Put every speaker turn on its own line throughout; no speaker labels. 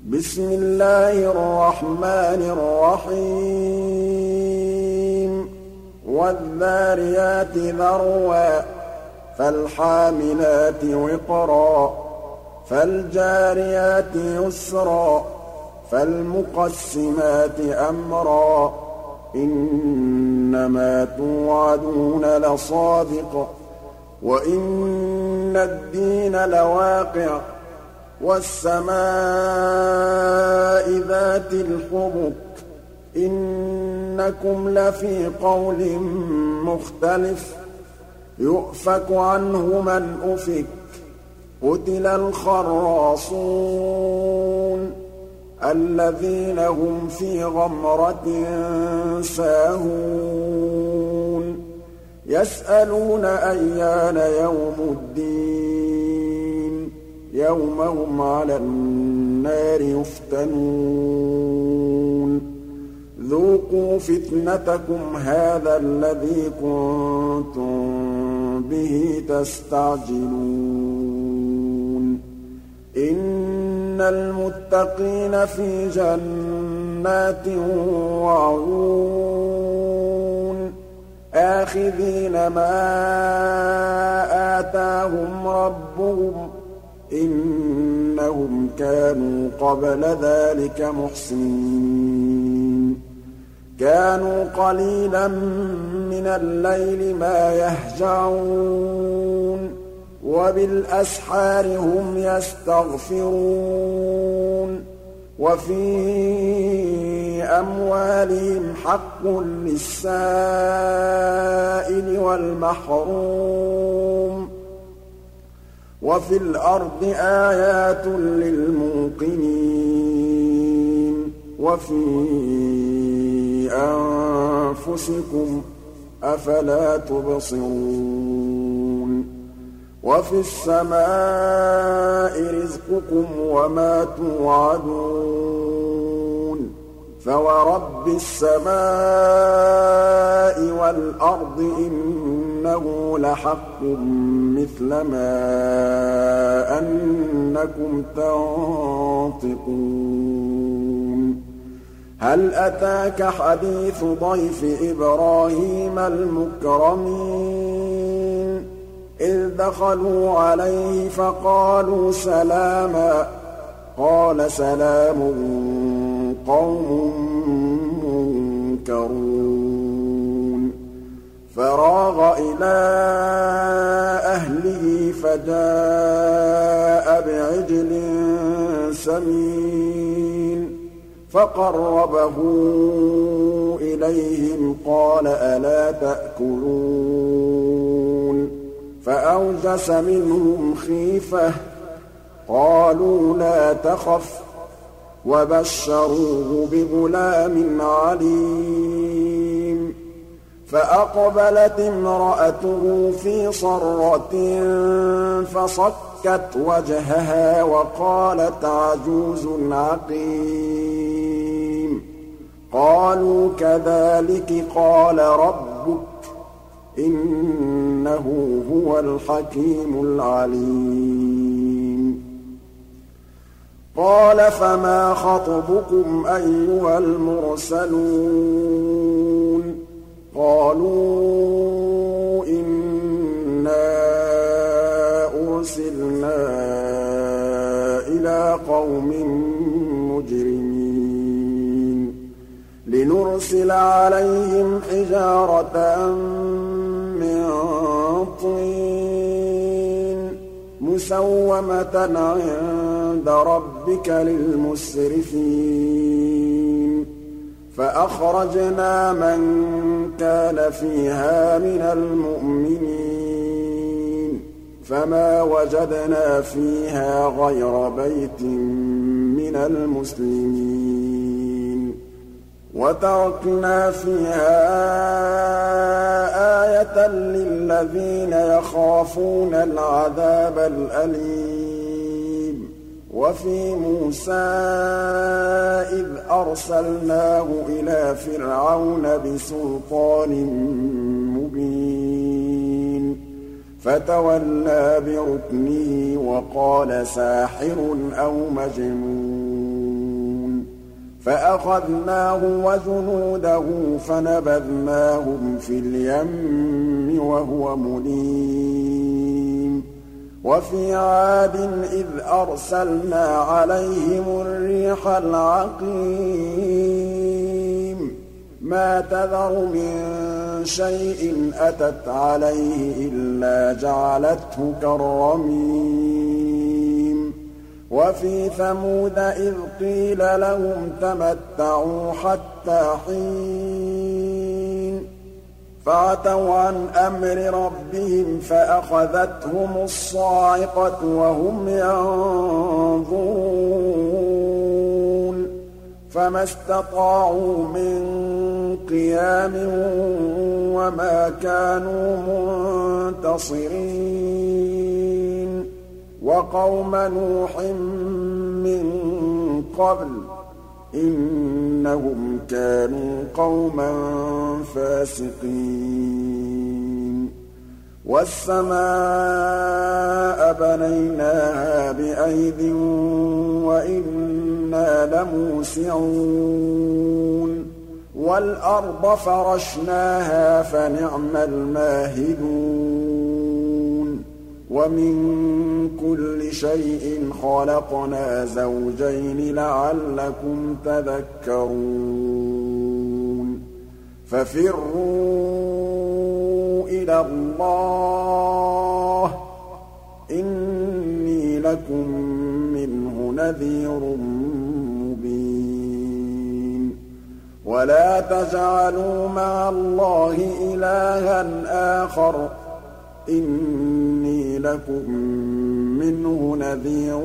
بسم الله الرحمن الرحيم والذاريات ذروا فالحاملات وقرا فالجاريات يسرا فالمقسمات أمرا إنما توعدون لصادق وإن الدين لواقع والسماء ذات الحبك إنكم لفي قول مختلف يؤفك عنه من أفك قتل الخراصون الذين هم في غمرة ساهون يسألون أيان يوم الدين يوم هم على النار يفتنون ذوقوا فتنتكم هذا الذي كنتم به تستعجلون إن المتقين في جنات وعيون آخذين ما آتاهم ربهم إنهم كانوا قبل ذلك محسنين كانوا قليلا من الليل ما يهجعون وبالأسحار هم يستغفرون وفي أموالهم حق للسائل والمحروم وفي الأرض آيات للموقنين وفي أنفسكم أفلا تبصرون وفي السماء رزقكم وما توعدون فورب السماء والأرض إنه لحق مثل ما أنكم تنطقون هل أتاك حديث ضيف إبراهيم المكرمين إذ دخلوا عليه فقالوا سلاما قال سلام قوم منكرون فراغ إلى أهله فجاء بعجل سمين فقربه إليهم قال ألا تأكلون فأوجس منهم خيفة قالوا لا تخف وبشروه بغلام عليم فأقبلت امرأته في صرة فصكت وجهها وقالت عجوز عقيم قالوا كذلك قال ربك إنه هو الحكيم العليم قال فما خطبكم أيها المرسلون قالوا إنا أرسلنا إلى قوم مجرمين لنرسل عليهم حجارة من طين مسومة عند ربك للمسرفين فأخرجنا من كان فيها من المؤمنين فما وجدنا فيها غير بيت من المسلمين وتركنا فيها آية للذين يخافون العذاب الأليم وفي موسى إذ أرسلناه إلى فرعون بسلطان مبين فتولى بركنه وقال ساحر أو مجنون فأخذناه وجنوده فنبذناهم في اليم وهو مليم وفي عاد إذ أرسلنا عليهم الريح العقيم ما تذر من شيء أتت عليه إلا جعلته كالرميم وفي ثمود إذ قيل لهم تمتعوا حتى حين فعتوا عن أمر ربهم فأخذتهم الصاعقة وهم ينظرون فما استطاعوا من قيام وما كانوا منتصرين وقوم نوح من قبل إنهم كانوا قوما فاسقين والسماء بنيناها بأيد وإنا لموسعون والأرض فرشناها فنعم الماهدون ومن كل شيء خلقنا زوجين لعلكم تذكرون ففروا إلى الله إني لكم منه نذير مبين ولا تجعلوا مع الله إلها آخر إني لكم منه نذير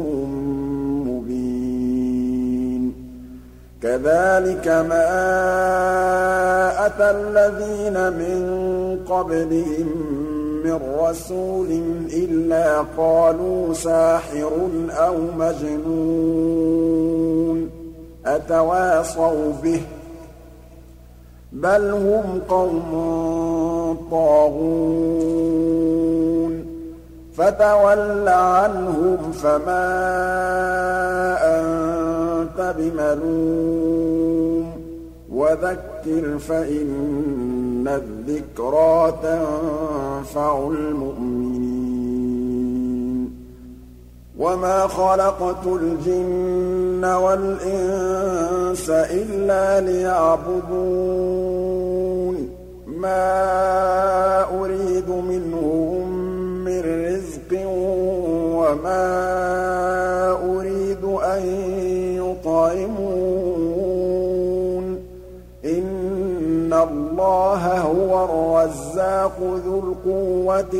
مبين كذلك ما أتى الذين من قبلهم من رسول إلا قالوا ساحر أو مجنون أتواصوا به بل هم قوم طاغون فتول عنهم فما أنت بملوم وذكر فإن الذكرى تنفع المؤمنين وما خلقت الجن والإنس إلا ليعبدون ما أريد منهم من رزق وما أريد أن يطعمون إن الله هو الرزاق ذو القوة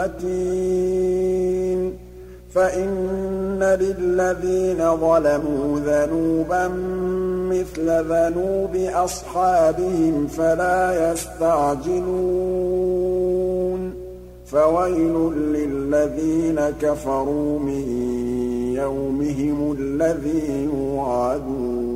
المتين فإن للذين ظلموا ذنوبا مثل ذنوب أصحابهم فلا يستعجلون فويل للذين كفروا من يومهم الذي يوعدون